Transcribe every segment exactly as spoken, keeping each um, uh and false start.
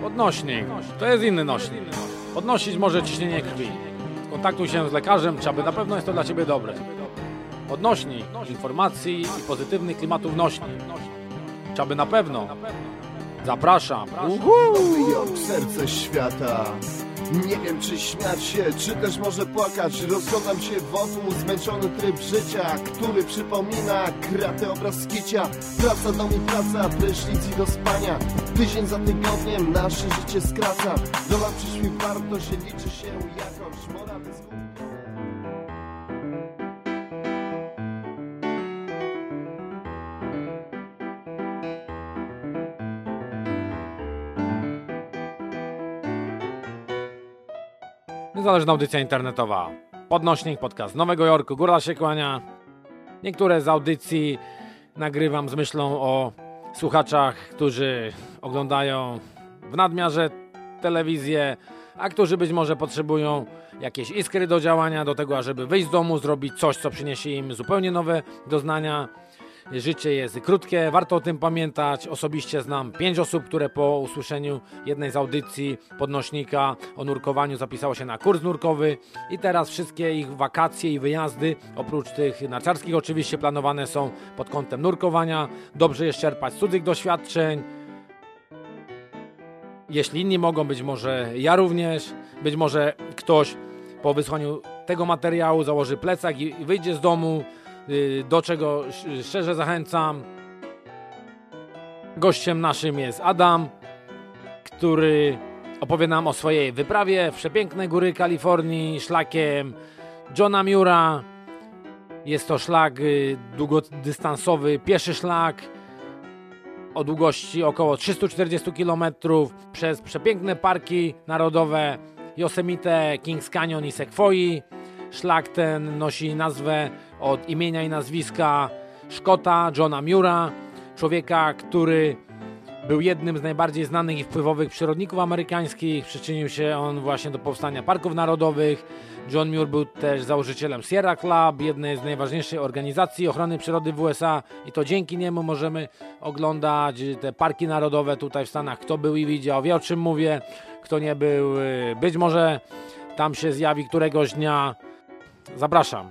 Podnośnik. To jest inny nośnik. Podnosić może ciśnienie krwi. Kontaktuj się z lekarzem, czy aby na pewno jest to dla Ciebie dobre. Podnośnik informacji i pozytywnych klimatów nośnik. Czy aby na pewno. Zapraszam. Nowy Jork, serce świata. Nie wiem, czy śmiać się, czy też może płakać. Rozglądam się wokół, zmęczony tryb życia, który przypomina kratę obraz skicia. Praca, dom i praca, prysznic i do spania. Tydzień za tygodniem nasze życie skraca. Dolar przyszły warto się, liczy się jakość morale. Niezależna audycja internetowa. Podnośnik, podcast z Nowego Jorku, góra się kłania. Niektóre z audycji nagrywam z myślą o słuchaczach, którzy oglądają w nadmiarze telewizję, a którzy być może potrzebują jakieś iskry do działania, do tego, ażeby wyjść z domu, zrobić coś, co przyniesie im zupełnie nowe doznania. Życie jest krótkie, warto o tym pamiętać. Osobiście znam pięć osób, które po usłyszeniu jednej z audycji Podnośnika o nurkowaniu zapisało się na kurs nurkowy i teraz wszystkie ich wakacje i wyjazdy, oprócz tych narciarskich oczywiście, planowane są pod kątem nurkowania. Dobrze jest czerpać z cudzych doświadczeń. Jeśli inni mogą, być może ja również, być może ktoś po wysłaniu tego materiału założy plecak i wyjdzie z domu, do czego szczerze zachęcam. Gościem naszym jest Adam, który opowie nam o swojej wyprawie w przepiękne góry Kalifornii szlakiem Johna Muira. Jest to szlak długodystansowy, pieszy szlak o długości około trzysta czterdzieści kilometrów przez przepiękne parki narodowe Yosemite, Kings Canyon i Sekwoi. Szlak ten nosi nazwę od imienia i nazwiska Szkota Johna Muira, człowieka, który był jednym z najbardziej znanych i wpływowych przyrodników amerykańskich. Przyczynił się on właśnie do powstania parków narodowych. John Muir był też założycielem Sierra Club, jednej z najważniejszych organizacji ochrony przyrody w U S A, i to dzięki niemu możemy oglądać te parki narodowe tutaj w Stanach. Kto był i widział, wie, o czym mówię. Kto nie był, być może tam się zjawi któregoś dnia. Zapraszam.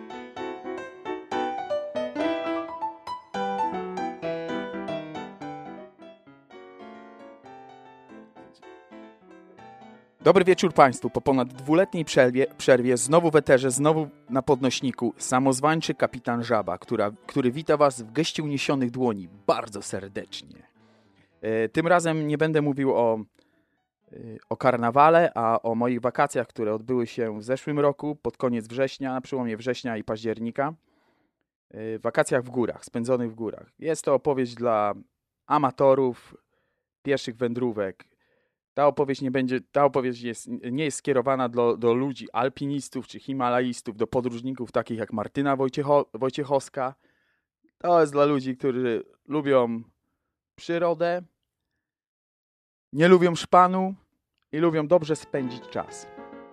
Dobry wieczór Państwu. Po ponad dwuletniej przerwie, przerwie znowu w eterze, znowu na podnośniku samozwańczy kapitan Żaba, która, który wita Was w geście uniesionych dłoni bardzo serdecznie. E, tym razem nie będę mówił o, e, o karnawale, a o moich wakacjach, które odbyły się w zeszłym roku, pod koniec września, na przełomie września i października. E, wakacjach w górach, spędzonych w górach. Jest to opowieść dla amatorów, pieszych wędrówek. Ta opowieść nie będzie, ta opowieść jest, nie jest skierowana do, do ludzi, alpinistów czy himalajistów, do podróżników takich jak Martyna Wojciecho, Wojciechowska. To jest dla ludzi, którzy lubią przyrodę, nie lubią szpanu i lubią dobrze spędzić czas.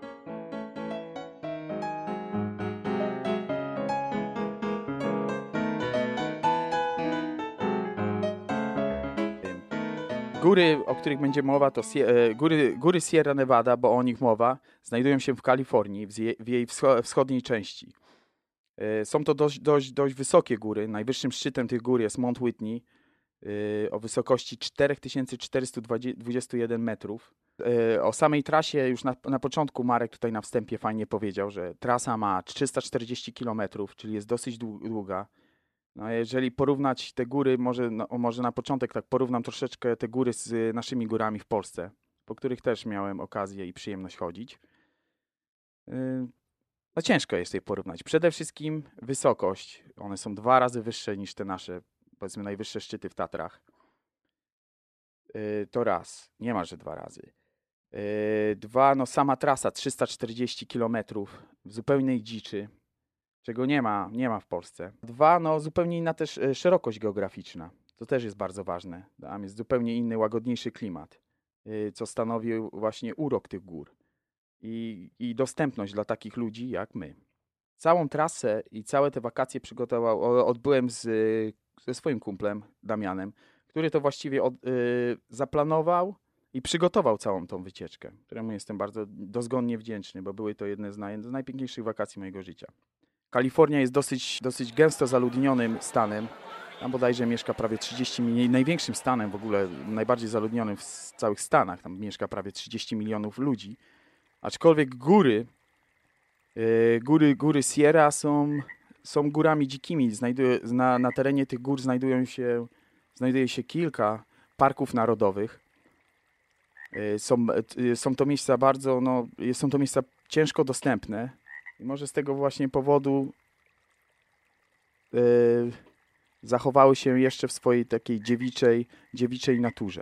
Góry, o których będzie mowa, to góry, góry Sierra Nevada, bo o nich mowa, znajdują się w Kalifornii, w jej wschodniej części. Są to dość, dość, dość wysokie góry. Najwyższym szczytem tych gór jest Mount Whitney o wysokości cztery tysiące czterysta dwadzieścia jeden metrów. O samej trasie już na, na początku Marek tutaj na wstępie fajnie powiedział, że trasa ma trzysta czterdzieści kilometrów, czyli jest dosyć długa. No, jeżeli porównać te góry, może, no, może na początek tak porównam troszeczkę te góry z naszymi górami w Polsce, po których też miałem okazję i przyjemność chodzić. No ciężko jest je porównać. Przede wszystkim wysokość. One są dwa razy wyższe niż te nasze, powiedzmy, najwyższe szczyty w Tatrach. To raz. Nie ma, że dwa razy. Dwa, no sama trasa trzysta czterdzieści kilometrów w zupełnej dziczy, czego nie ma, nie ma w Polsce. Dwa, no zupełnie inna też szerokość geograficzna. To też jest bardzo ważne. Tam jest zupełnie inny, łagodniejszy klimat, co stanowi właśnie urok tych gór i, i dostępność dla takich ludzi jak my. Całą trasę i całe te wakacje przygotował, odbyłem z, ze swoim kumplem Damianem, który to właściwie od, y, zaplanował, i przygotował całą tą wycieczkę, któremu jestem bardzo dozgonnie wdzięczny, bo były to jedne z, naj, z najpiękniejszych wakacji mojego życia. Kalifornia jest dosyć, dosyć gęsto zaludnionym stanem. Tam bodajże mieszka prawie trzydzieści milionów, największym stanem w ogóle, najbardziej zaludnionym w całych Stanach. Tam mieszka prawie trzydzieści milionów ludzi. Aczkolwiek góry, yy, góry, góry Sierra są, są górami dzikimi. Znajduje, na, na terenie tych gór znajdują się, znajduje się kilka parków narodowych. Yy, są, yy, są to miejsca bardzo, no, są to miejsca ciężko dostępne. I może z tego właśnie powodu yy, zachowały się jeszcze w swojej takiej dziewiczej, dziewiczej naturze.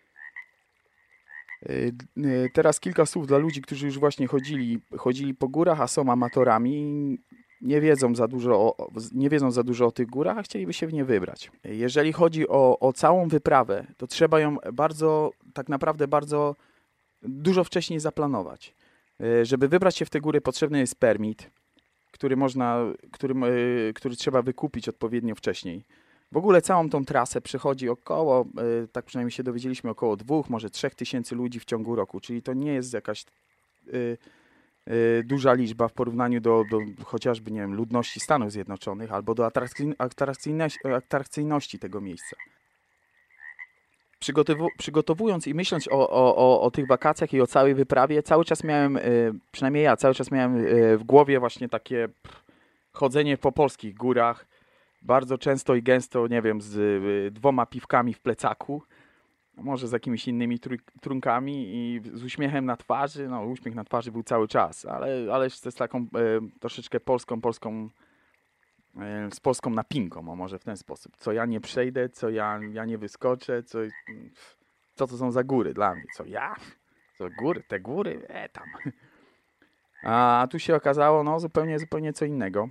Yy, yy, teraz kilka słów dla ludzi, którzy już właśnie chodzili, chodzili po górach, a są amatorami. Nie wiedzą za dużo o, nie wiedzą za dużo o tych górach, a chcieliby się w nie wybrać. Jeżeli chodzi o, o całą wyprawę, to trzeba ją bardzo, tak naprawdę bardzo dużo wcześniej zaplanować. Żeby wybrać się w te góry, potrzebny jest permit, który można, który, który trzeba wykupić odpowiednio wcześniej. W ogóle całą tą trasę przechodzi około, tak przynajmniej się dowiedzieliśmy, około dwóch, może trzech tysięcy ludzi w ciągu roku, czyli to nie jest jakaś y, y, duża liczba w porównaniu do, do chociażby, nie wiem, ludności Stanów Zjednoczonych albo do atrakcyjności, atrakcyjności, atrakcyjności tego miejsca. Przygotowu- przygotowując i myśląc o, o, o, o tych wakacjach i o całej wyprawie, cały czas miałem, y, przynajmniej ja, cały czas miałem y, w głowie właśnie takie pff, chodzenie po polskich górach, bardzo często i gęsto, nie wiem, z y, dwoma piwkami w plecaku, może z jakimiś innymi trój- trunkami i z uśmiechem na twarzy. No, uśmiech na twarzy był cały czas, ale, ale z taką y, troszeczkę polską, polską z polską napinką, o może w ten sposób. Co ja nie przejdę, co ja, ja nie wyskoczę, co, co to są za góry dla mnie. Co ja? Co góry? Te góry? E, tam. A tu się okazało, no zupełnie, zupełnie co innego.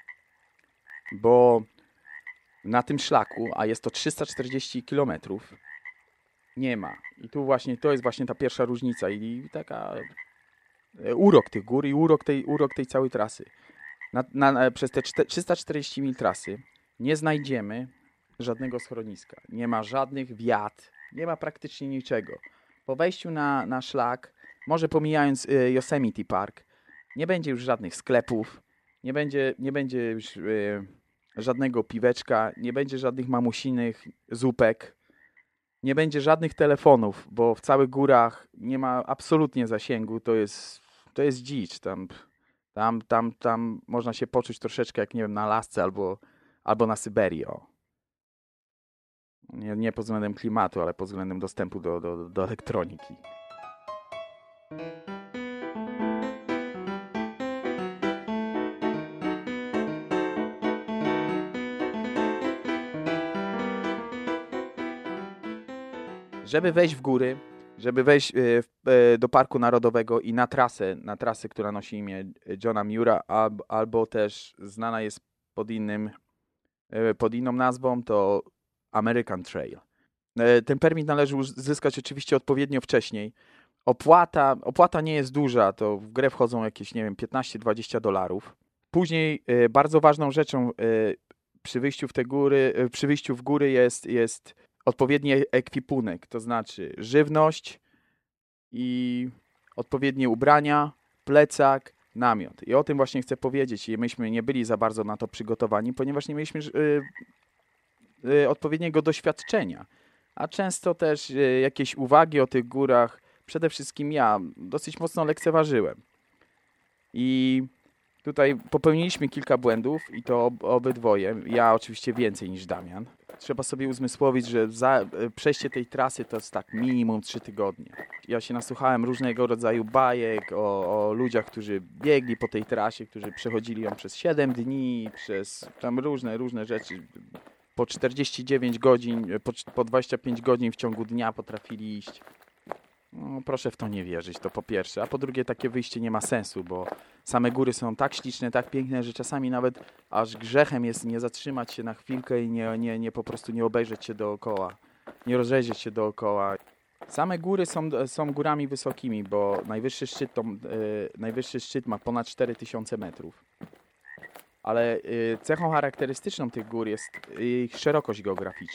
Bo na tym szlaku, a jest to trzysta czterdzieści kilometrów, nie ma. I tu właśnie, to jest właśnie ta pierwsza różnica i taka urok tych gór i urok tej, urok tej całej trasy. Na, na, przez te trzysta czterdzieści mil trasy nie znajdziemy żadnego schroniska. Nie ma żadnych wiat, nie ma praktycznie niczego. Po wejściu na, na szlak, może pomijając y, Yosemite Park, nie będzie już żadnych sklepów, nie będzie, nie będzie już y, żadnego piweczka, nie będzie żadnych mamusinych zupek, nie będzie żadnych telefonów, bo w całych górach nie ma absolutnie zasięgu, to jest, to jest dzicz. Tam... Tam, tam, tam można się poczuć troszeczkę jak, nie wiem, na Alasce albo, albo na Syberii. O. Nie, nie pod względem klimatu, ale pod względem dostępu do, do, do elektroniki. Żeby wejść w góry, żeby wejść do Parku Narodowego i na trasę, na trasę, która nosi imię Johna Muira, albo też znana jest pod innym, pod inną nazwą, to American Trail. Ten permit należy uzyskać oczywiście odpowiednio wcześniej. Opłata, opłata nie jest duża, to w grę wchodzą jakieś, nie wiem, piętnaście dwadzieścia dolarów. Później bardzo ważną rzeczą przy wyjściu w te góry, przy wyjściu w góry jest, jest odpowiedni ekwipunek, to znaczy żywność i odpowiednie ubrania, plecak, namiot. I o tym właśnie chcę powiedzieć. I myśmy nie byli za bardzo na to przygotowani, ponieważ nie mieliśmy yy, yy, odpowiedniego doświadczenia. A często też yy, jakieś uwagi o tych górach, przede wszystkim ja, dosyć mocno lekceważyłem. I tutaj popełniliśmy kilka błędów i to ob- obydwoje. Ja oczywiście więcej niż Damian. Trzeba sobie uzmysłowić, że za przejście tej trasy to jest tak minimum trzy tygodnie. Ja się nasłuchałem różnego rodzaju bajek o, o ludziach, którzy biegli po tej trasie, którzy przechodzili ją przez siedem dni, przez tam różne, różne rzeczy. Po czterdzieści dziewięć godzin, po, po dwadzieścia pięć godzin w ciągu dnia potrafili iść. No, proszę w to nie wierzyć, to po pierwsze. A po drugie, takie wyjście nie ma sensu, bo same góry są tak śliczne, tak piękne, że czasami nawet aż grzechem jest nie zatrzymać się na chwilkę i nie, nie, nie po prostu nie obejrzeć się dookoła, nie rozejrzeć się dookoła. Same góry są, są górami wysokimi, bo najwyższy szczyt, to, yy, najwyższy szczyt ma ponad cztery tysiące metrów. Ale yy, cechą charakterystyczną tych gór jest ich szerokość geograficzna.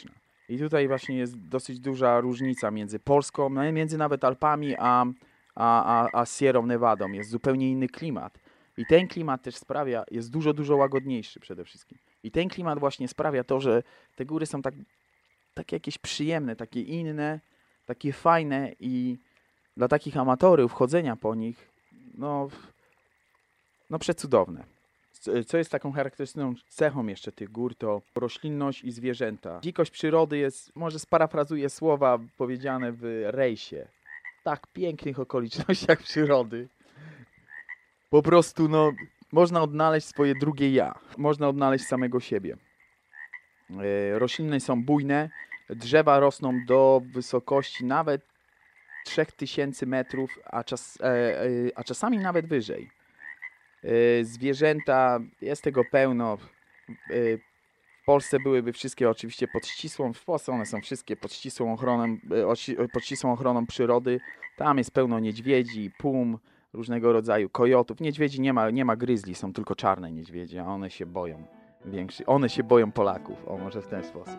I tutaj właśnie jest dosyć duża różnica między Polską, no, między nawet Alpami, a, a, a, a Sierra Nevadą. Jest zupełnie inny klimat. I ten klimat też sprawia, jest dużo, dużo łagodniejszy przede wszystkim. I ten klimat właśnie sprawia to, że te góry są tak, takie jakieś przyjemne, takie inne, takie fajne i dla takich amatorów chodzenia po nich, no, no przecudowne. Co jest taką charakterystyczną cechą jeszcze tych gór, to roślinność i zwierzęta. Dzikość przyrody jest, może sparafrazuję słowa powiedziane w Rejsie, w tak pięknych okolicznościach przyrody. Po prostu, no, można odnaleźć swoje drugie ja. Można odnaleźć samego siebie. E, rośliny są bujne, drzewa rosną do wysokości nawet trzy tysiące metrów, a, czas, e, e, a czasami nawet wyżej. E, zwierzęta, jest tego pełno. E, w Polsce byłyby wszystkie oczywiście pod ścisłą, w Polsce one są wszystkie pod ścisłą ochroną, e, pod ścisłą ochroną przyrody. Tam jest pełno niedźwiedzi, pum, różnego rodzaju kojotów. Niedźwiedzi nie ma, nie ma gryzli, są tylko czarne niedźwiedzie, a one się boją. Większy, one się boją Polaków, o może w ten sposób.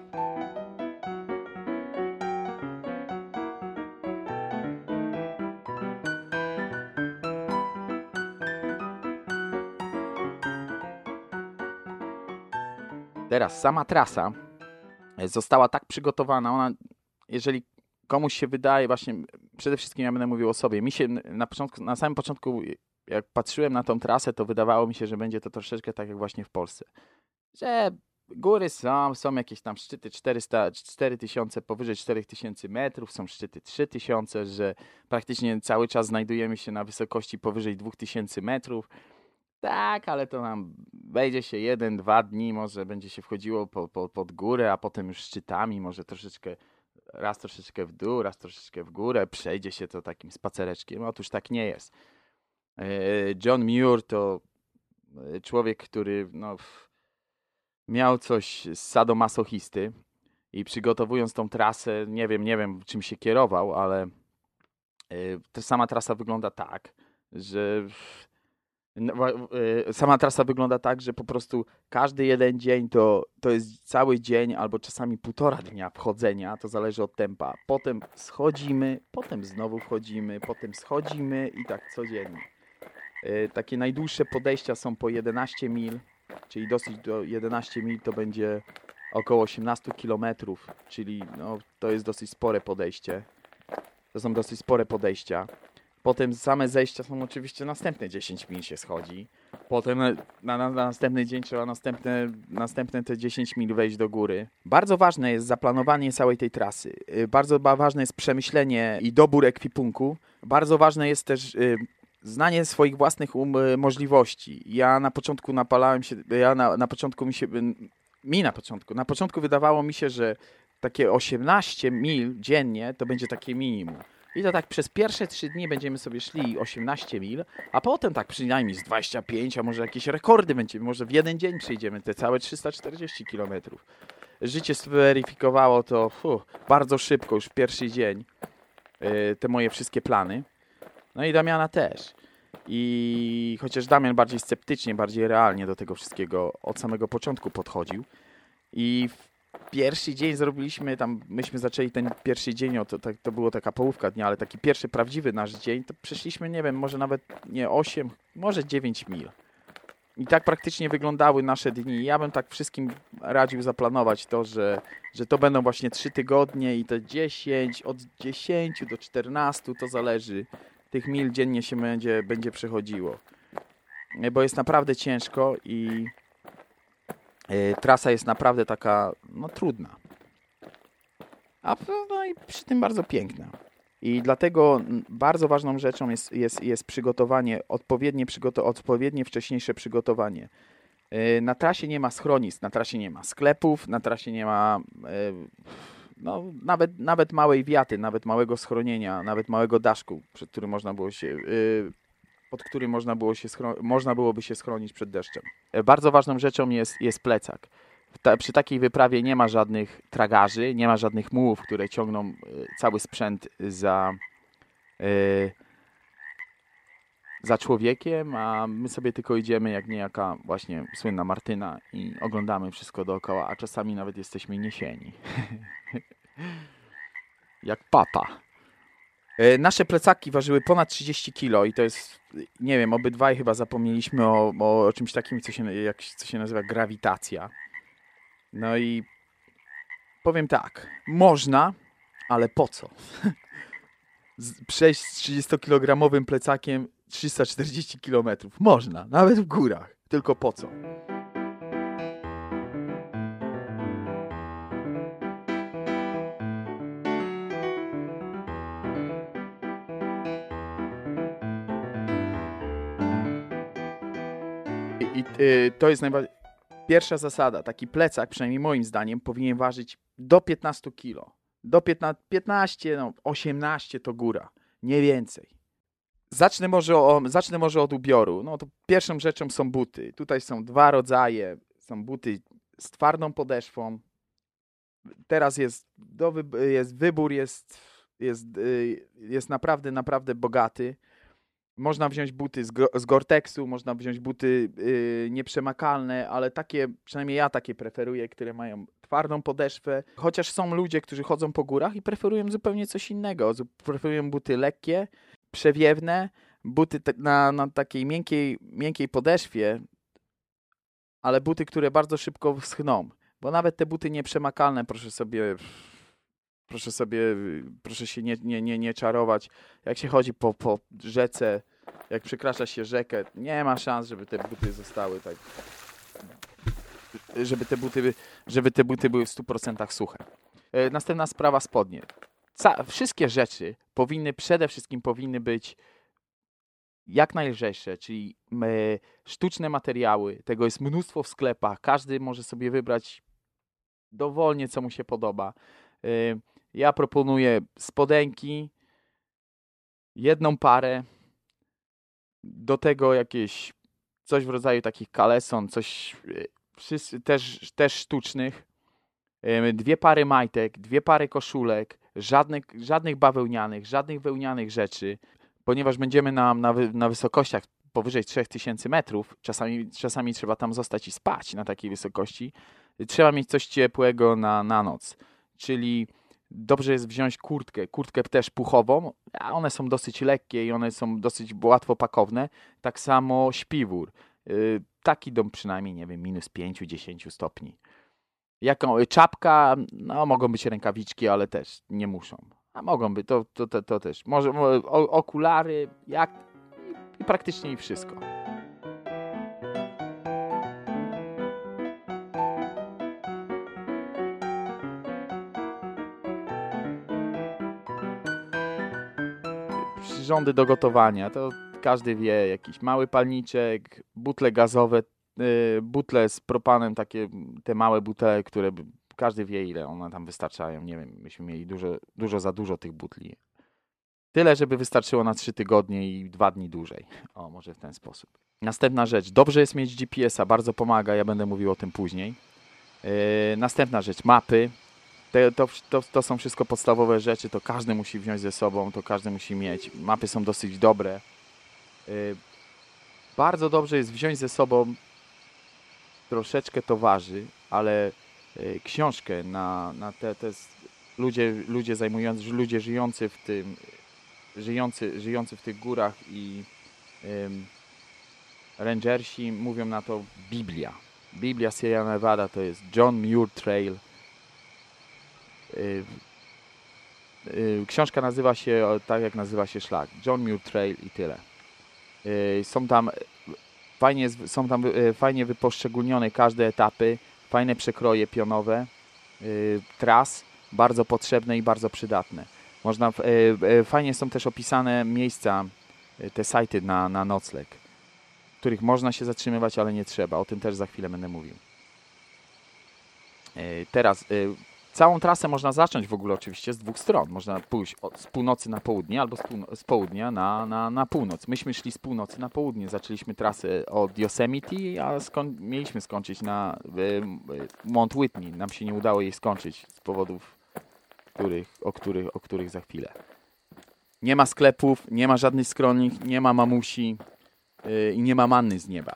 Teraz sama trasa została tak przygotowana, ona, jeżeli komuś się wydaje, właśnie przede wszystkim ja będę mówił o sobie, mi się na początku, na samym początku, jak patrzyłem na tą trasę, to wydawało mi się, że będzie to troszeczkę tak jak właśnie w Polsce, że góry są, są jakieś tam szczyty czterysta, cztery tysiące, powyżej cztery tysiące metrów, są szczyty trzy tysiące, że praktycznie cały czas znajdujemy się na wysokości powyżej dwa tysiące metrów. Tak, ale to nam wejdzie się jeden, dwa dni, może będzie się wchodziło po, po, pod górę, a potem już szczytami, może troszeczkę, raz troszeczkę w dół, raz troszeczkę w górę, przejdzie się to takim spacereczkiem. Otóż tak nie jest. John Muir to człowiek, który no, miał coś z sadomasochisty i przygotowując tą trasę, nie wiem, nie wiem czym się kierował, ale ta sama trasa wygląda tak, że sama trasa wygląda tak, że po prostu każdy jeden dzień to, to jest cały dzień albo czasami półtora dnia wchodzenia, to zależy od tempa. Potem schodzimy, potem znowu wchodzimy, potem schodzimy i tak codziennie. Takie najdłuższe podejścia są po jedenaście mil, czyli dosyć do jedenaście mil to będzie około osiemnaście kilometrów, czyli no, to jest dosyć spore podejście. To są dosyć spore podejścia. Potem same zejścia są oczywiście następne dziesięć mil się schodzi. Potem na, na, na następny dzień trzeba następne, następne te dziesięć mil wejść do góry. Bardzo ważne jest zaplanowanie całej tej trasy. Bardzo ważne jest przemyślenie i dobór ekwipunku. Bardzo ważne jest też y, znanie swoich własnych um, możliwości. Ja na początku napalałem się, ja na, na początku mi się, mi na początku, na początku wydawało mi się, że takie osiemnaście mil dziennie to będzie takie minimum. I to tak przez pierwsze trzy dni będziemy sobie szli osiemnaście mil, a potem tak przynajmniej z dwadzieścia pięć, a może jakieś rekordy będziemy, może w jeden dzień przejdziemy te całe trzysta czterdzieści kilometrów. Życie zweryfikowało to fu, bardzo szybko, już w pierwszy dzień, yy, te moje wszystkie plany. No i Damiana też. I chociaż Damian bardziej sceptycznie, bardziej realnie do tego wszystkiego od samego początku podchodził. I w pierwszy dzień zrobiliśmy tam, myśmy zaczęli ten pierwszy dzień, o, to, to, to było taka połówka dnia, ale taki pierwszy prawdziwy nasz dzień, to przeszliśmy, nie wiem, może nawet nie osiem, może dziewięć mil. I tak praktycznie wyglądały nasze dni. Ja bym tak wszystkim radził zaplanować to, że, że to będą właśnie trzy tygodnie i to dziesięć, od dziesięciu do czternastu, to zależy. Tych mil dziennie się będzie, będzie przechodziło. Bo jest naprawdę ciężko i yy, trasa jest naprawdę taka, no trudna. A no i przy tym bardzo piękna. I dlatego bardzo ważną rzeczą jest, jest, jest przygotowanie, odpowiednie, przygoto- odpowiednie wcześniejsze przygotowanie. Yy, na trasie nie ma schronisk, na trasie nie ma sklepów, na trasie nie ma yy, no, nawet, nawet małej wiaty, nawet małego schronienia, nawet małego daszku, przed którym można było się, yy, pod którym można, było się schro- można byłoby się schronić przed deszczem. Yy, bardzo ważną rzeczą jest, jest plecak. Ta, przy takiej wyprawie nie ma żadnych tragarzy, nie ma żadnych mułów, które ciągną y, cały sprzęt za, y, za człowiekiem, a my sobie tylko idziemy jak niejaka właśnie słynna Martyna i oglądamy wszystko dookoła, a czasami nawet jesteśmy niesieni. Jak papa. E, nasze plecaki ważyły ponad trzydzieści kilo i to jest, nie wiem, obydwaj chyba zapomnieliśmy o, o czymś takim, co się, jak, co się nazywa grawitacja. No i powiem tak, można, ale po co? Przejść z trzydziestokilogramowym plecakiem trzysta czterdzieści kilometrów. Można, nawet w górach. Tylko po co? I, i y, to jest najbardziej... Pierwsza zasada. Taki plecak, przynajmniej moim zdaniem, powinien ważyć do piętnastu kilo. Do piętnastu, piętnaście, no osiemnaście to góra. Nie więcej. Zacznę może, o, zacznę może od ubioru. No to pierwszą rzeczą są buty. Tutaj są dwa rodzaje. Są buty z twardą podeszwą. Teraz jest, do, jest wybór, jest, jest, jest naprawdę, naprawdę bogaty. Można wziąć buty z, z Gore-Texu, można wziąć buty yy, nieprzemakalne, ale takie, przynajmniej ja takie preferuję, które mają twardą podeszwę. Chociaż są ludzie, którzy chodzą po górach i preferują zupełnie coś innego. Preferują buty lekkie, przewiewne, buty te, na, na takiej miękkiej, miękkiej podeszwie, ale buty, które bardzo szybko wschną. Bo nawet te buty nieprzemakalne, proszę sobie... Proszę sobie, proszę się nie, nie, nie, nie czarować. Jak się chodzi po, po rzece, jak przekracza się rzekę, nie ma szans, żeby te buty zostały tak, żeby te buty, żeby te buty były w stu procentach suche. E, następna sprawa, spodnie. Ca- wszystkie rzeczy powinny, przede wszystkim powinny być jak najlżejsze, czyli e, sztuczne materiały. Tego jest mnóstwo w sklepach. Każdy może sobie wybrać dowolnie, co mu się podoba. E, Ja proponuję spodenki, jedną parę, do tego jakieś coś w rodzaju takich kaleson, coś też, też sztucznych, dwie pary majtek, dwie pary koszulek, żadnych, żadnych bawełnianych, żadnych wełnianych rzeczy, ponieważ będziemy na, na, na wysokościach powyżej trzech tysięcy metrów, czasami, czasami trzeba tam zostać i spać na takiej wysokości, trzeba mieć coś ciepłego na, na noc, czyli dobrze jest wziąć kurtkę, kurtkę też puchową, a one są dosyć lekkie i one są dosyć łatwo pakowne. Tak samo śpiwór. Yy, taki dom przynajmniej, nie wiem, minus pięć do dziesięciu stopni. Jaką czapka, no mogą być rękawiczki, ale też nie muszą. A mogą być, to, to, to, to też. Może o, okulary, jak i praktycznie i wszystko. Przyrządy do gotowania, to każdy wie, jakiś mały palniczek, butle gazowe, yy, butle z propanem, takie te małe butele, które każdy wie, ile one tam wystarczają. Nie wiem, myśmy mieli dużo, dużo za dużo tych butli. Tyle, żeby wystarczyło na trzy tygodnie i dwa dni dłużej. O, może w ten sposób. Następna rzecz, dobrze jest mieć G P S-a, bardzo pomaga, ja będę mówił o tym później. Yy, następna rzecz, mapy. Te, to, to, to są wszystko podstawowe rzeczy, to każdy musi wziąć ze sobą, to każdy musi mieć. Mapy są dosyć dobre. Yy, bardzo dobrze jest wziąć ze sobą, troszeczkę to waży, ale yy, książkę na, na te, te ludzie, ludzie zajmujący, ludzie żyjący w tym, żyjący, żyjący w tych górach i yy, rangersi mówią na to Biblia. Biblia Sierra Nevada to jest John Muir Trail. Yy, yy, książka nazywa się tak, jak nazywa się szlak. John Muir Trail i tyle. Yy, są tam fajnie, są tam yy, fajnie wyposzczególnione każde etapy, fajne przekroje pionowe, yy, tras, bardzo potrzebne i bardzo przydatne. Można, yy, yy, fajnie są też opisane miejsca, yy, te sajty na, na nocleg, w których można się zatrzymywać, ale nie trzeba. O tym też za chwilę będę mówił. Yy, teraz yy, Całą trasę można zacząć w ogóle oczywiście z dwóch stron. Można pójść od, z północy na południe albo z, półno- z południa na, na, na północ. Myśmy szli z północy na południe. Zaczęliśmy trasę od Yosemite, a skoń- mieliśmy skończyć na y, Mount Whitney. Nam się nie udało jej skończyć z powodów, których, o, których, o których za chwilę. Nie ma sklepów, nie ma żadnych skroni, nie ma mamusi yy, i nie ma manny z nieba.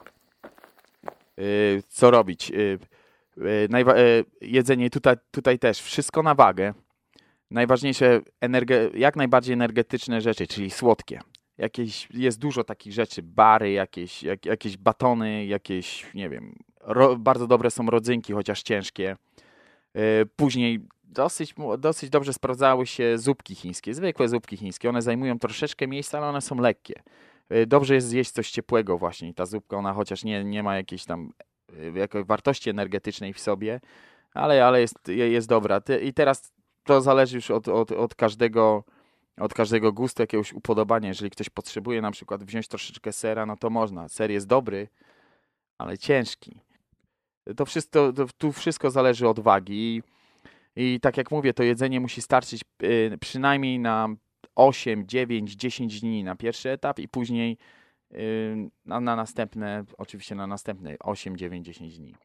Yy, co robić? Yy, yy, najwa- yy, jedzenie tutaj, tutaj też, wszystko na wagę. Najważniejsze, energe- jak najbardziej energetyczne rzeczy, czyli słodkie. Jakieś, jest dużo takich rzeczy, bary, jakieś, jak, jakieś batony, jakieś, nie wiem, ro- bardzo dobre są rodzynki, chociaż ciężkie. Yy, później dosyć, dosyć dobrze sprawdzały się zupki chińskie, zwykłe zupki chińskie. One zajmują troszeczkę miejsca, ale one są lekkie. Yy, dobrze jest zjeść coś ciepłego właśnie. I ta zupka, ona chociaż nie, nie ma jakiejś tam yy, jakiej wartości energetycznej w sobie, ale, ale jest, jest dobra. Ty, I teraz to zależy już od, od, od każdego od każdego gustu, jakiegoś upodobania. Jeżeli ktoś potrzebuje na przykład wziąć troszeczkę sera, no to można. Ser jest dobry, ale ciężki. To wszystko, to, tu wszystko zależy od wagi. I, I tak jak mówię, to jedzenie musi starczyć y, przynajmniej na osiem, dziewięć, dziesięć dni na pierwszy etap i później y, na, na następne, oczywiście na następne osiem, dziewięć, dziesięć dni.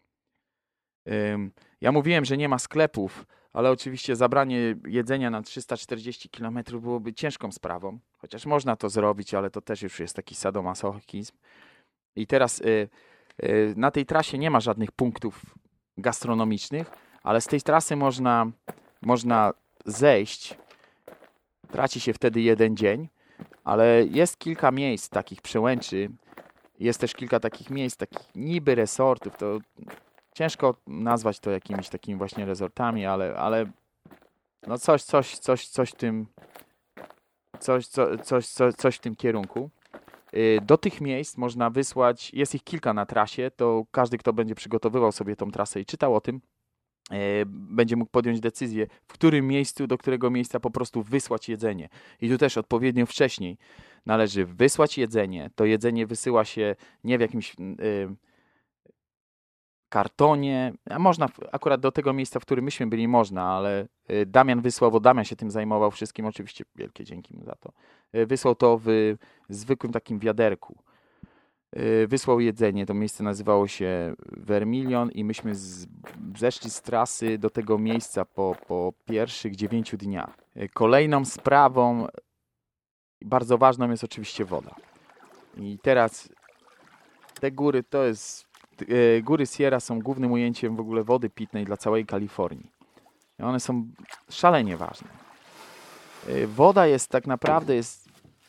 Y, ja mówiłem, że nie ma sklepów, ale oczywiście zabranie jedzenia na trzysta czterdzieści kilometrów byłoby ciężką sprawą. Chociaż można to zrobić, ale to też już jest taki sadomasochizm. I teraz y, y, na tej trasie nie ma żadnych punktów gastronomicznych, ale z tej trasy można, można zejść. Traci się wtedy jeden dzień, ale jest kilka miejsc takich przełęczy. Jest też kilka takich miejsc, takich niby resortów. To ciężko nazwać to jakimiś takimi właśnie resortami, ale, ale no coś, coś, coś, coś w tym, coś, co, coś, coś, coś w tym kierunku. Do tych miejsc można wysłać, jest ich kilka na trasie, to każdy, kto będzie przygotowywał sobie tą trasę i czytał o tym, będzie mógł podjąć decyzję, w którym miejscu, do którego miejsca po prostu wysłać jedzenie. I tu też odpowiednio wcześniej należy wysłać jedzenie. To jedzenie wysyła się nie w jakimś yy, kartonie, a można, akurat do tego miejsca, w którym myśmy byli, można, ale Damian wysłał, bo Damian się tym zajmował wszystkim, oczywiście wielkie dzięki mu za to. Wysłał to w zwykłym takim wiaderku. Wysłał jedzenie, to miejsce nazywało się Vermilion i myśmy z, zeszli z trasy do tego miejsca po, po pierwszych dziewięciu dniach. Kolejną sprawą, bardzo ważną, jest oczywiście woda. I teraz te góry to jest Góry Sierra są głównym ujęciem w ogóle wody pitnej dla całej Kalifornii. I one są szalenie ważne. Woda jest tak naprawdę jest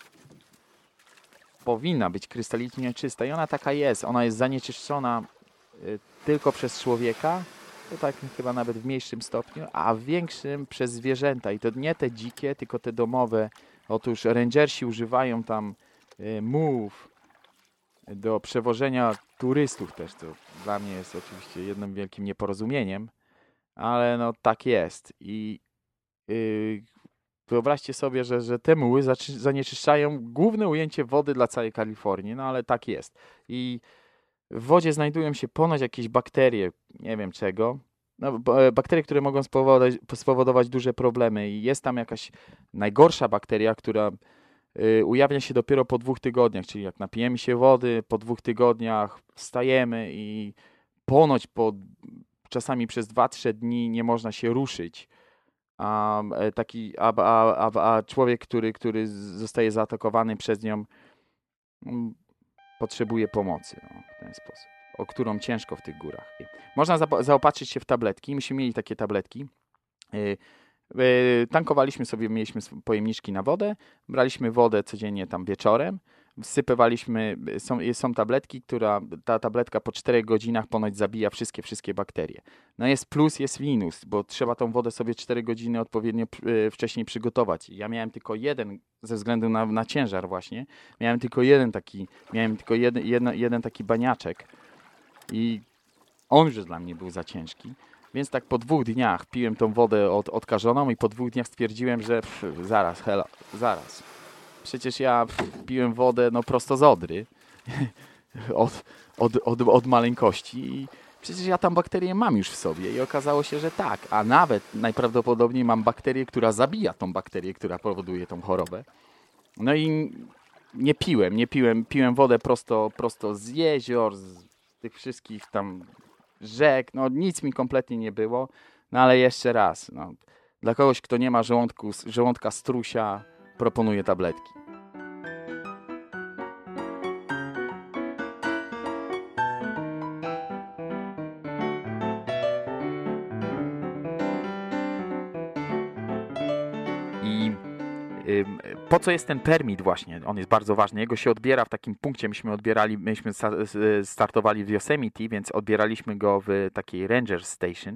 powinna być krystalicznie czysta i ona taka jest. Ona jest zanieczyszczona tylko przez człowieka, to tak chyba nawet w mniejszym stopniu, a w większym przez zwierzęta. I to nie te dzikie, tylko te domowe. Otóż rangersi używają tam mułów do przewożenia turystów też. To dla mnie jest oczywiście jednym wielkim nieporozumieniem, ale no tak jest. I yy, wyobraźcie sobie, że, że te muły zanieczyszczają główne ujęcie wody dla całej Kalifornii, no ale tak jest. I w wodzie znajdują się ponoć jakieś bakterie, nie wiem czego, no, bakterie, które mogą spowodować, spowodować duże problemy. I jest tam jakaś najgorsza bakteria, która y, ujawnia się dopiero po dwóch tygodniach, czyli jak napijemy się wody, po dwóch tygodniach wstajemy i ponoć po czasami przez dwa trzy dni nie można się ruszyć. A, taki, a, a, a, a człowiek, który, który zostaje zaatakowany przez nią, um, potrzebuje pomocy no, w ten sposób, o którą ciężko w tych górach. Można zaopatrzyć się w tabletki. Myśmy mieli takie tabletki. Yy, yy, tankowaliśmy sobie, mieliśmy pojemniczki na wodę, braliśmy wodę codziennie tam wieczorem, wsypywaliśmy, są, są tabletki, która, ta tabletka po czterech godzinach ponoć zabija wszystkie, wszystkie bakterie. No jest plus, jest minus, bo trzeba tą wodę sobie cztery godziny odpowiednio yy, wcześniej przygotować. Ja miałem tylko jeden, ze względu na, na ciężar właśnie, miałem tylko jeden taki, miałem tylko jeden, jeden, jeden taki baniaczek i on już dla mnie był za ciężki. Więc tak po dwóch dniach piłem tą wodę od, odkażoną i po dwóch dniach stwierdziłem, że pff, zaraz, hello, zaraz. Przecież ja pff, piłem wodę no prosto z Odry od, od, od, od maleńkości i przecież ja tam bakterię mam już w sobie i okazało się, że tak, a nawet najprawdopodobniej mam bakterię, która zabija tą bakterię, która powoduje tą chorobę. No i nie piłem, nie piłem, piłem wodę prosto, prosto z jezior, z tych wszystkich tam rzek, no nic mi kompletnie nie było, no ale jeszcze raz, no, dla kogoś, kto nie ma żołądku, żołądka strusia, proponuję tabletki. I po co jest ten permit właśnie? On jest bardzo ważny. Jego się odbiera w takim punkcie. Myśmy odbierali, myśmy startowali w Yosemite, więc odbieraliśmy go w takiej Ranger Station.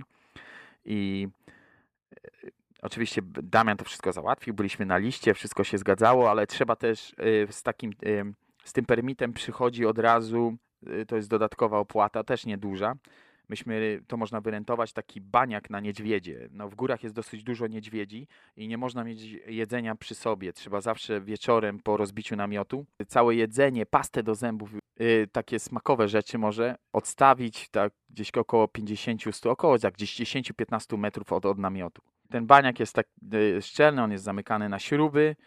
I oczywiście Damian to wszystko załatwił. Byliśmy na liście, wszystko się zgadzało, ale trzeba też z takim, z tym permitem przychodzi od razu, to jest dodatkowa opłata, też nieduża. Myśmy, to można wyrentować taki baniak na niedźwiedzie. No, w górach jest dosyć dużo niedźwiedzi i nie można mieć jedzenia przy sobie. Trzeba zawsze wieczorem po rozbiciu namiotu całe jedzenie, pastę do zębów, yy, takie smakowe rzeczy może odstawić tak gdzieś około pięćdziesiąt, sto, około tak gdzieś dziesięć do piętnastu metrów od, od namiotu. Ten baniak jest tak yy, szczelny, on jest zamykany na śruby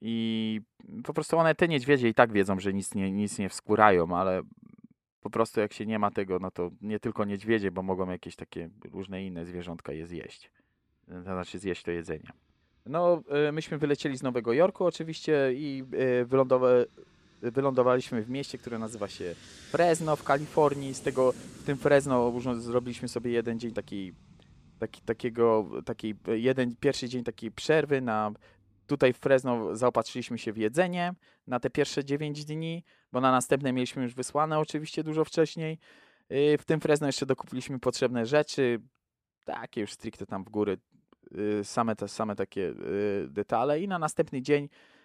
i po prostu one, te niedźwiedzie i tak wiedzą, że nic nie, nic nie wskórają, ale po prostu jak się nie ma tego, no to nie tylko niedźwiedzie, bo mogą jakieś takie różne inne zwierzątka je zjeść. To znaczy zjeść to jedzenie. No, myśmy wylecieli z Nowego Jorku oczywiście i wylądowa- wylądowaliśmy w mieście, które nazywa się Fresno w Kalifornii. Z tego, w tym Fresno zrobiliśmy sobie jeden dzień takiej, taki, takiego, takiej, jeden, pierwszy dzień takiej przerwy na... Tutaj w Fresno zaopatrzyliśmy się w jedzenie na te pierwsze dziewięć dni, bo na następne mieliśmy już wysłane oczywiście dużo wcześniej. W tym Fresno jeszcze dokupiliśmy potrzebne rzeczy, takie już stricte tam w góry, same, te, same takie detale. I na następny dzień,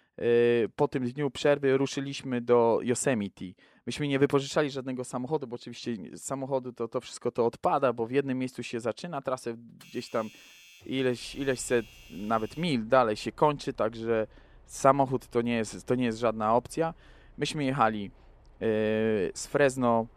po tym dniu przerwy, ruszyliśmy do Yosemite. Myśmy nie wypożyczali żadnego samochodu, bo oczywiście z samochodu to, to wszystko to odpada, bo w jednym miejscu się zaczyna, trasę gdzieś tam ileś, ileś set, nawet mil dalej się kończy, także samochód to nie jest, to nie jest żadna opcja. Myśmy jechali yy, z Fresno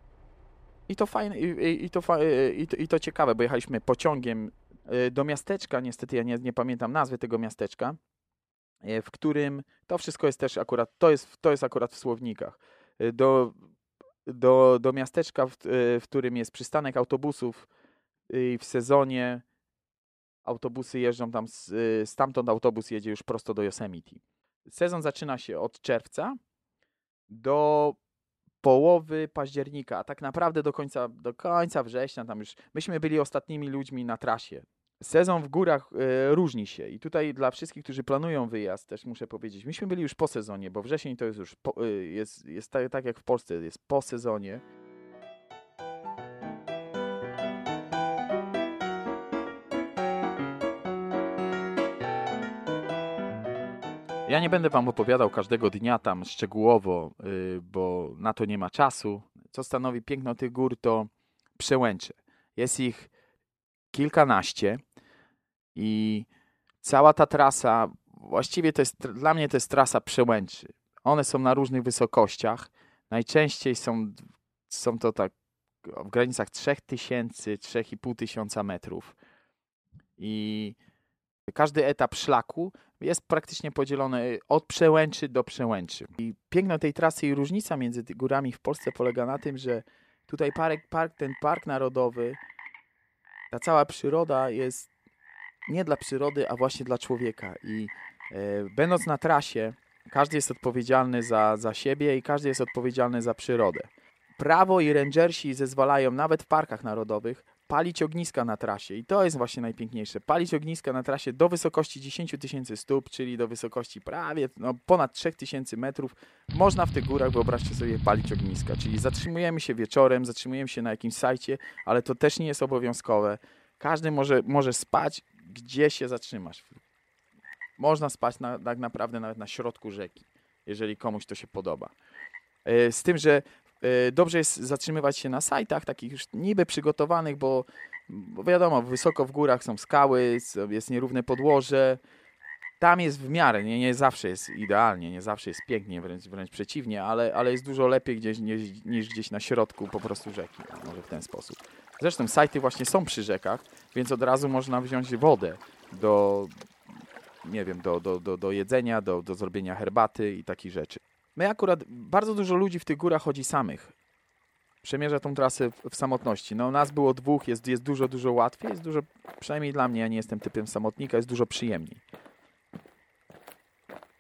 i to fajne, i, i, to, i, to, i to ciekawe, bo jechaliśmy pociągiem yy, do miasteczka, niestety ja nie, nie pamiętam nazwy tego miasteczka, yy, w którym to wszystko jest też akurat, to jest, to jest akurat w słownikach, yy, do, do, do miasteczka, w, yy, w którym jest przystanek autobusów i yy, w sezonie autobusy jeżdżą tam, z, stamtąd autobus jedzie już prosto do Yosemite. Sezon zaczyna się od czerwca do połowy października, a tak naprawdę do końca, do końca września. Tam już myśmy byli ostatnimi ludźmi na trasie. Sezon w górach y, różni się i tutaj dla wszystkich, którzy planują wyjazd, też muszę powiedzieć, myśmy byli już po sezonie, bo wrzesień to jest już po, y, jest, jest tak, tak jak w Polsce, jest po sezonie. Ja nie będę wam opowiadał każdego dnia tam szczegółowo, yy, bo na to nie ma czasu. Co stanowi piękno tych gór, to przełęcze. Jest ich kilkanaście i cała ta trasa, właściwie to jest, dla mnie to jest trasa przełęczy. One są na różnych wysokościach. Najczęściej są, są to tak w granicach trzy tysiące, trzy i pół tysiąca metrów. I każdy etap szlaku jest praktycznie podzielony od przełęczy do przełęczy. I piękno tej trasy i różnica między górami w Polsce polega na tym, że tutaj park, park, ten park narodowy, ta cała przyroda jest nie dla przyrody, a właśnie dla człowieka. I e, będąc na trasie, każdy jest odpowiedzialny za, za siebie i każdy jest odpowiedzialny za przyrodę. Prawo i rangersi zezwalają nawet w parkach narodowych palić ogniska na trasie i to jest właśnie najpiękniejsze. Palić ogniska na trasie do wysokości dziesięć tysięcy stóp, czyli do wysokości prawie no, ponad trzy tysiące metrów. Można w tych górach, wyobraźcie sobie, palić ogniska. Czyli zatrzymujemy się wieczorem, zatrzymujemy się na jakimś sajcie, ale to też nie jest obowiązkowe. Każdy może, może spać, gdzie się zatrzymasz. Można spać na, tak naprawdę nawet na środku rzeki, jeżeli komuś to się podoba. Z tym, że dobrze jest zatrzymywać się na sajtach takich już niby przygotowanych, bo, bo wiadomo, wysoko w górach są skały, jest nierówne podłoże. Tam jest w miarę, nie, nie zawsze jest idealnie, nie zawsze jest pięknie, wręcz, wręcz przeciwnie, ale, ale jest dużo lepiej gdzieś, niż, niż gdzieś na środku po prostu rzeki, może w ten sposób. Zresztą sajty właśnie są przy rzekach, więc od razu można wziąć wodę do, nie wiem, do, do, do, do jedzenia, do, do zrobienia herbaty i takich rzeczy. My akurat, bardzo dużo ludzi w tych górach chodzi samych. Przemierza tą trasę w, w samotności. No nas było dwóch, jest, jest dużo, dużo łatwiej, jest dużo, przynajmniej dla mnie, ja nie jestem typem samotnika, jest dużo przyjemniej.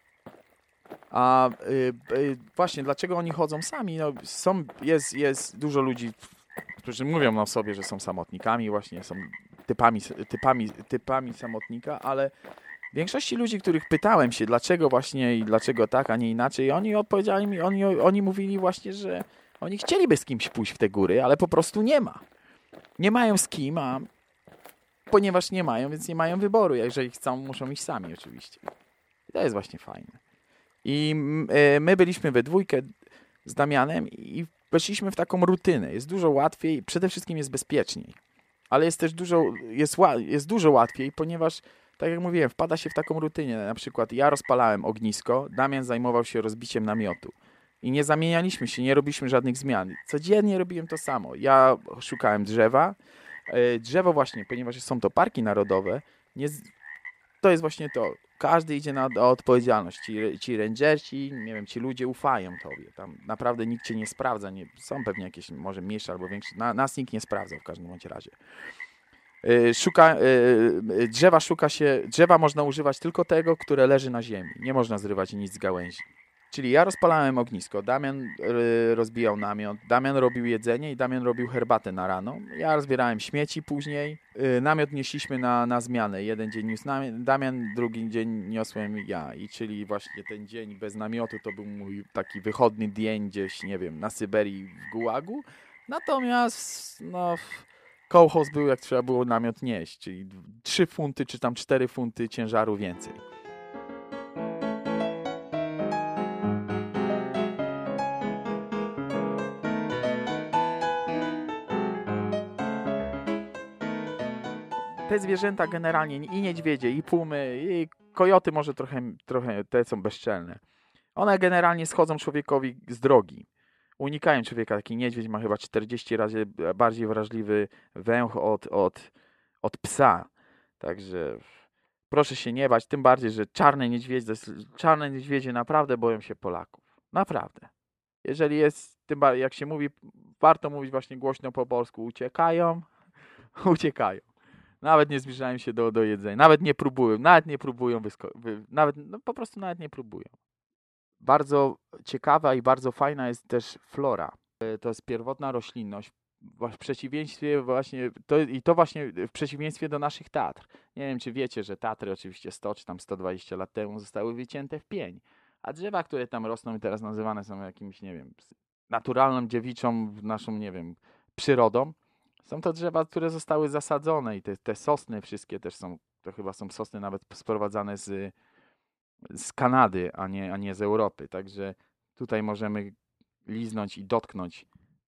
A y, y, właśnie, dlaczego oni chodzą sami? No, są, jest, jest dużo ludzi, którzy mówią o sobie, że są samotnikami, właśnie są typami, typami, typami samotnika, ale większości ludzi, których pytałem się, dlaczego właśnie i dlaczego tak, a nie inaczej, oni odpowiedzieli mi, oni, oni mówili właśnie, że oni chcieliby z kimś pójść w te góry, ale po prostu nie ma. Nie mają z kim, a ponieważ nie mają, więc nie mają wyboru. Jeżeli chcą, muszą iść sami oczywiście. I to jest właśnie fajne. I my byliśmy we dwójkę z Damianem i weszliśmy w taką rutynę. Jest dużo łatwiej, przede wszystkim jest bezpieczniej. Ale jest też dużo, jest, jest dużo łatwiej, ponieważ, tak jak mówiłem, wpada się w taką rutynę. Na przykład ja rozpalałem ognisko, Damian zajmował się rozbiciem namiotu. I nie zamienialiśmy się, nie robiliśmy żadnych zmian. Codziennie robiłem to samo. Ja szukałem drzewa. Drzewo właśnie, ponieważ są to parki narodowe, nie, to jest właśnie to. Każdy idzie na odpowiedzialność. Ci, ci rangerci, nie wiem, ci ludzie ufają tobie. Tam naprawdę nikt cię nie sprawdza. Nie, są pewnie jakieś może mniejsze albo większe. Na, nas nikt nie sprawdza w każdym bądź razie. Yy, szuka, yy, drzewa szuka się, drzewa można używać tylko tego, które leży na ziemi. Nie można zrywać nic z gałęzi. Czyli ja rozpalałem ognisko, Damian yy, rozbijał namiot, Damian robił jedzenie i Damian robił herbatę na rano. Ja rozbierałem śmieci później. Yy, namiot nieśliśmy na, na zmianę. Jeden dzień niósł Damian, drugi dzień niosłem ja. I czyli właśnie ten dzień bez namiotu to był mój taki wychodny dzień gdzieś, nie wiem, na Syberii w Gułagu. Natomiast no, kołchoz był jak trzeba było namiot nieść, czyli trzy funty czy tam cztery funty ciężaru więcej. Te zwierzęta generalnie, i niedźwiedzie, i pumy, i kojoty może trochę, trochę te są bezczelne. One generalnie schodzą człowiekowi z drogi. Unikają człowieka. Taki niedźwiedź ma chyba czterdzieści razy bardziej wrażliwy węch od, od, od psa. Także proszę się nie bać. Tym bardziej, że czarne niedźwiedzie, czarne niedźwiedzie naprawdę boją się Polaków. Naprawdę. Jeżeli jest, tym bardziej jak się mówi, warto mówić właśnie głośno po polsku. Uciekają, uciekają. Nawet nie zbliżają się do, do jedzenia. Nawet nie próbują. Nawet nie próbują. Wysko- wy- nawet, no po prostu nawet nie próbują. Bardzo ciekawa i bardzo fajna jest też flora. To jest pierwotna roślinność. W przeciwieństwie właśnie, to, i to właśnie w przeciwieństwie do naszych Tatr. Nie wiem, czy wiecie, że Tatry oczywiście sto czy tam sto dwadzieścia lat temu zostały wycięte w pień. A drzewa, które tam rosną i teraz nazywane są jakimś, nie wiem, naturalną dziewiczą naszą, nie wiem, przyrodą. Są to drzewa, które zostały zasadzone i te, te sosny wszystkie też są, to chyba są sosny nawet sprowadzane z, z Kanady, a nie, a nie z Europy. Także tutaj możemy liznąć i dotknąć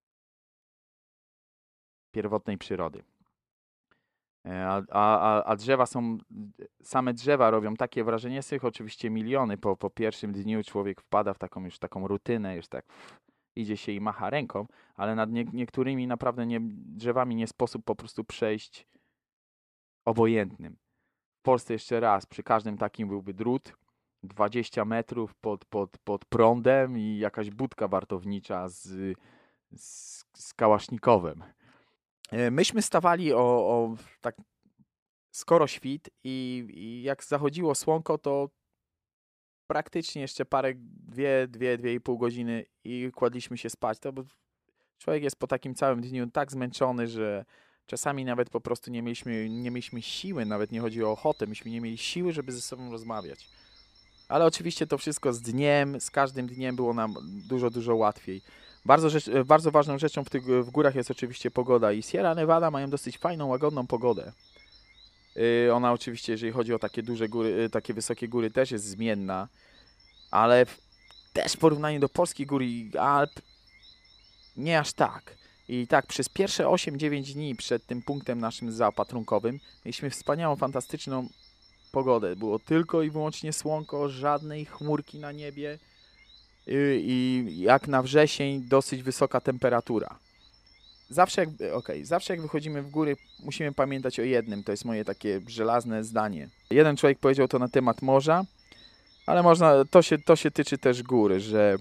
pierwotnej przyrody. A, a, a drzewa są, same drzewa robią takie wrażenie, jest ich oczywiście miliony. Po, po pierwszym dniu człowiek wpada w taką już taką rutynę, już tak idzie się i macha ręką, ale nad nie, niektórymi naprawdę nie, drzewami nie sposób po prostu przejść obojętnym. W Polsce jeszcze raz, przy każdym takim byłby drut, dwadzieścia metrów pod, pod, pod prądem i jakaś budka wartownicza z, z, z kałasznikowem. Myśmy stawali o, o tak skoro świt i, i jak zachodziło słonko, to praktycznie jeszcze parę, dwie, dwie, dwie i pół godziny i kładliśmy się spać. To bo człowiek jest po takim całym dniu tak zmęczony, że czasami nawet po prostu nie mieliśmy, nie mieliśmy siły, nawet nie chodzi o ochotę, myśmy nie mieli siły, żeby ze sobą rozmawiać. Ale oczywiście to wszystko z dniem, z każdym dniem było nam dużo, dużo łatwiej. Bardzo, rzecz, bardzo ważną rzeczą w tych w górach jest oczywiście pogoda i Sierra Nevada mają dosyć fajną, łagodną pogodę. Yy, ona oczywiście, jeżeli chodzi o takie duże góry, yy, takie wysokie góry, też jest zmienna, ale w, też w porównaniu do polskich gór i Alp nie aż tak. I tak przez pierwsze osiem dziewięć dni przed tym punktem naszym zaopatrunkowym mieliśmy wspaniałą, fantastyczną pogodę. Było tylko i wyłącznie słonko, żadnej chmurki na niebie yy, i jak na wrzesień dosyć wysoka temperatura. Zawsze jak, okay, zawsze jak wychodzimy w góry, musimy pamiętać o jednym. To jest moje takie żelazne zdanie. Jeden człowiek powiedział to na temat morza, ale można, to się, to się tyczy też góry, że,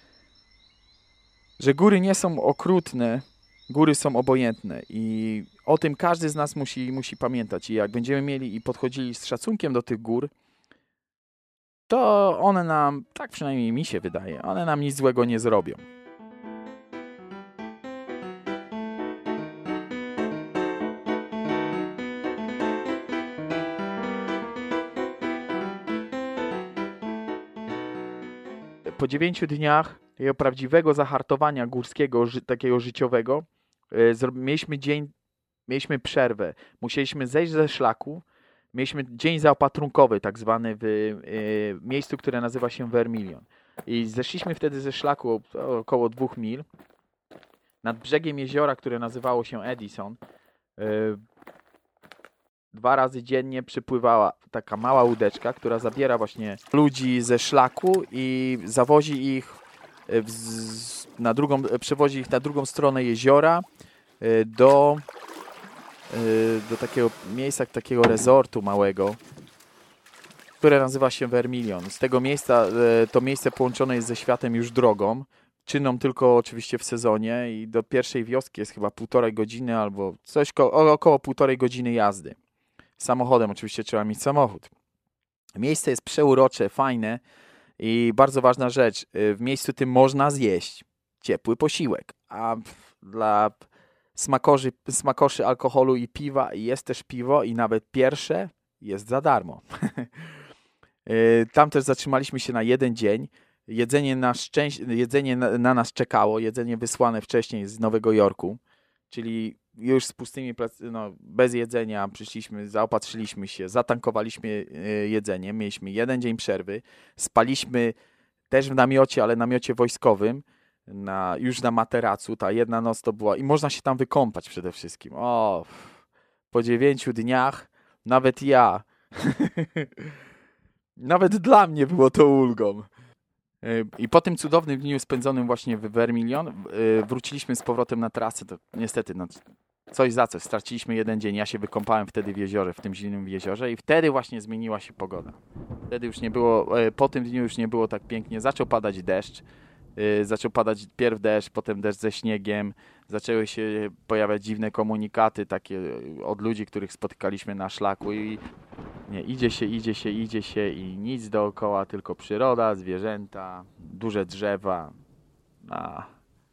że góry nie są okrutne, góry są obojętne i o tym każdy z nas musi, musi pamiętać. I jak będziemy mieli i podchodzili z szacunkiem do tych gór, to one nam, tak przynajmniej mi się wydaje, one nam nic złego nie zrobią. Po dziewięciu dniach takiego prawdziwego zahartowania górskiego, ży, takiego życiowego, yy, mieliśmy dzień, mieliśmy przerwę. Musieliśmy zejść ze szlaku. Mieliśmy dzień zaopatrunkowy, tak zwany w yy, miejscu, które nazywa się Vermilion. I zeszliśmy wtedy ze szlaku około dwóch mil nad brzegiem jeziora, które nazywało się Edison. Yy, Dwa razy dziennie przypływała taka mała łódeczka, która zabiera właśnie ludzi ze szlaku i zawozi ich w, na drugą, przewozi ich na drugą stronę jeziora do, do takiego miejsca, takiego resortu małego, które nazywa się Vermilion. Z tego miejsca, to miejsce połączone jest ze światem już drogą, czynną tylko oczywiście w sezonie i do pierwszej wioski jest chyba półtorej godziny albo coś około półtorej godziny jazdy. Samochodem oczywiście trzeba mieć samochód. Miejsce jest przeurocze, fajne i bardzo ważna rzecz. W miejscu tym można zjeść ciepły posiłek, a dla smakorzy, smakoszy alkoholu i piwa jest też piwo i nawet pierwsze jest za darmo. Tam też zatrzymaliśmy się na jeden dzień. Jedzenie na, szczęś- jedzenie na, na nas czekało, jedzenie wysłane wcześniej z Nowego Jorku, czyli już z pustymi, no, bez jedzenia przyszliśmy, zaopatrzyliśmy się, zatankowaliśmy jedzenie, mieliśmy jeden dzień przerwy, spaliśmy też w namiocie, ale namiocie wojskowym, na, już na materacu, ta jedna noc to była i można się tam wykąpać przede wszystkim. O, po dziewięciu dniach nawet ja, nawet dla mnie było to ulgą. I po tym cudownym dniu spędzonym właśnie w Vermilion wróciliśmy z powrotem na trasę. To niestety no, coś za coś. Straciliśmy jeden dzień. Ja się wykąpałem wtedy w jeziorze, w tym zimnym jeziorze i wtedy właśnie zmieniła się pogoda. Wtedy już nie było, po tym dniu już nie było tak pięknie. Zaczął padać deszcz. Zaczął padać pierw deszcz, potem deszcz ze śniegiem. Zaczęły się pojawiać dziwne komunikaty takie od ludzi, których spotykaliśmy na szlaku i nie, idzie się, idzie się, idzie się i nic dookoła, tylko przyroda, zwierzęta, duże drzewa, a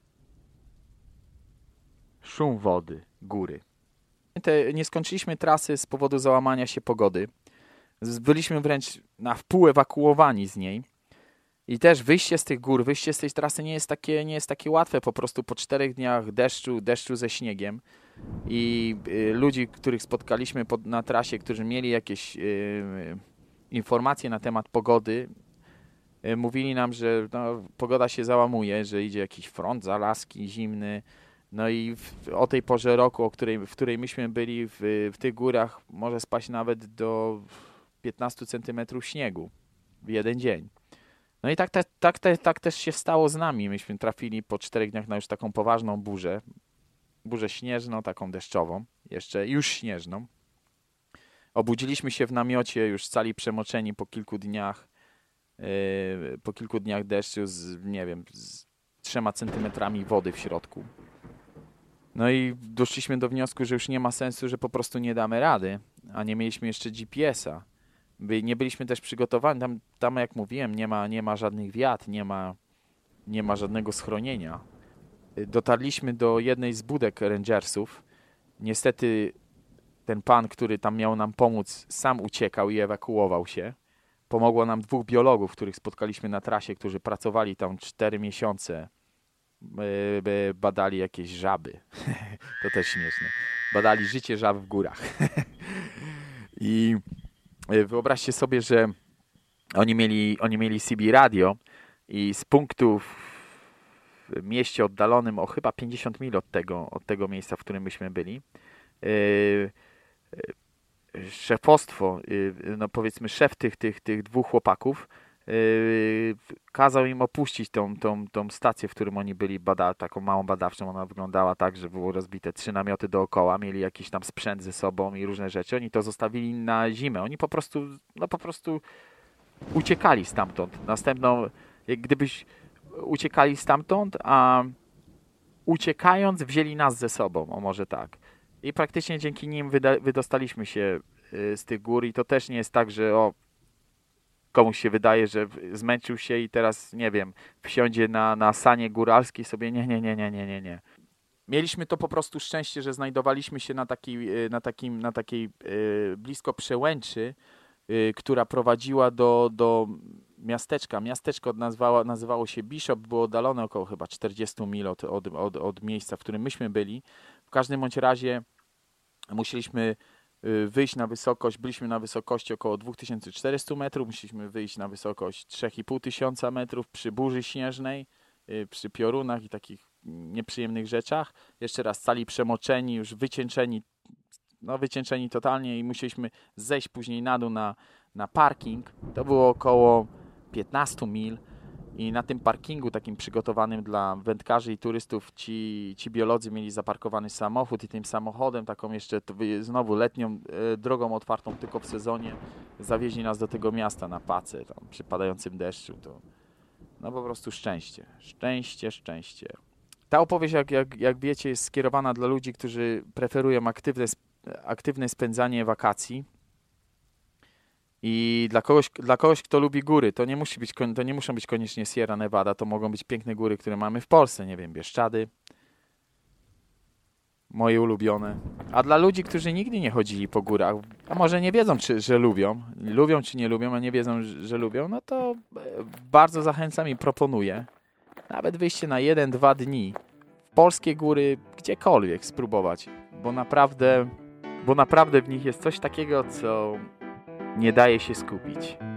szum wody, góry. Te, nie skończyliśmy trasy z powodu załamania się pogody. Byliśmy wręcz na wpół ewakuowani z niej. I też wyjście z tych gór, wyjście z tej trasy nie jest takie, nie jest takie łatwe. Po prostu po czterech dniach deszczu, deszczu ze śniegiem i y, ludzi, których spotkaliśmy pod, na trasie, którzy mieli jakieś y, informacje na temat pogody, y, mówili nam, że no, pogoda się załamuje, że idzie jakiś front z Alaski zimny. No i w, o tej porze roku, o której, w której myśmy byli w, w tych górach, może spaść nawet do piętnastu centymetrów śniegu w jeden dzień. No i tak, te, tak, te, tak też się stało z nami. Myśmy trafili po czterech dniach na już taką poważną burzę. Burzę śnieżną, taką deszczową. Jeszcze już śnieżną. Obudziliśmy się w namiocie już cali przemoczeni po kilku dniach. Yy, po kilku dniach deszczu z, nie wiem, z trzema centymetrami wody w środku. No i doszliśmy do wniosku, że już nie ma sensu, że po prostu nie damy rady. A nie mieliśmy jeszcze G P S a. By, nie byliśmy też przygotowani. Tam, tam jak mówiłem, nie ma, nie ma żadnych wiat, nie ma, nie ma żadnego schronienia. Dotarliśmy do jednej z budek rangersów. Niestety ten pan, który tam miał nam pomóc, sam uciekał i ewakuował się. Pomogło nam dwóch biologów, których spotkaliśmy na trasie, którzy pracowali tam cztery miesiące. By, by badali jakieś żaby. To też śmieszne. Badali życie żab w górach. I wyobraźcie sobie, że oni mieli, oni mieli C B radio i z punktu w mieście oddalonym o chyba pięćdziesiąt mil od tego, od tego miejsca, w którym myśmy byli, yy, szefostwo, yy, no powiedzmy szef tych, tych, tych dwóch chłopaków yy, kazał im opuścić tą, tą, tą stację, w którym oni byli, bada, taką małą badawczą. Ona wyglądała tak, że było rozbite trzy namioty dookoła, mieli jakiś tam sprzęt ze sobą i różne rzeczy. Oni to zostawili na zimę. Oni po prostu, no po prostu uciekali stamtąd. Następną, jak gdybyś uciekali stamtąd, a uciekając wzięli nas ze sobą, o może tak. I praktycznie dzięki nim wyda- wydostaliśmy się y, z tych gór i to też nie jest tak, że o, komuś się wydaje, że zmęczył się i teraz, nie wiem, wsiądzie na, na sanie góralskiej sobie, nie, nie, nie, nie, nie, nie, nie. Mieliśmy to po prostu szczęście, że znajdowaliśmy się na takiej, na takim, na takiej yy, blisko przełęczy, yy, która prowadziła do, do miasteczka. Miasteczko nazywało, nazywało się Bishop, było oddalone około chyba czterdzieści mil od, od, od, od miejsca, w którym myśmy byli. W każdym bądź razie musieliśmy wyjść na wysokość, byliśmy na wysokości około dwa tysiące czterysta metrów, musieliśmy wyjść na wysokość trzy i pół tysiąca metrów przy burzy śnieżnej, przy piorunach i takich nieprzyjemnych rzeczach. Jeszcze raz cali przemoczeni, już wycieńczeni, no wycieńczeni totalnie i musieliśmy zejść później na dół na, na parking. To było około piętnaście mil. I na tym parkingu takim przygotowanym dla wędkarzy i turystów ci, ci biolodzy mieli zaparkowany samochód i tym samochodem, taką jeszcze znowu letnią e, drogą otwartą tylko w sezonie, zawieźli nas do tego miasta na Pacę, tam przy padającym deszczu. To no po prostu szczęście, szczęście, szczęście. Ta opowieść, jak, jak, jak wiecie, jest skierowana dla ludzi, którzy preferują aktywne, aktywne spędzanie wakacji. I dla kogoś, dla kogoś, kto lubi góry, to nie musi być, to nie muszą być koniecznie Sierra Nevada, to mogą być piękne góry, które mamy w Polsce, nie wiem, Bieszczady, moje ulubione. A dla ludzi, którzy nigdy nie chodzili po górach, a może nie wiedzą, czy, że lubią, lubią czy nie lubią, a nie wiedzą, że, że lubią, no to bardzo zachęcam i proponuję nawet wyjście na jeden, dwa dni w polskie góry, gdziekolwiek spróbować, bo naprawdę, bo naprawdę w nich jest coś takiego, co nie daje się skupić.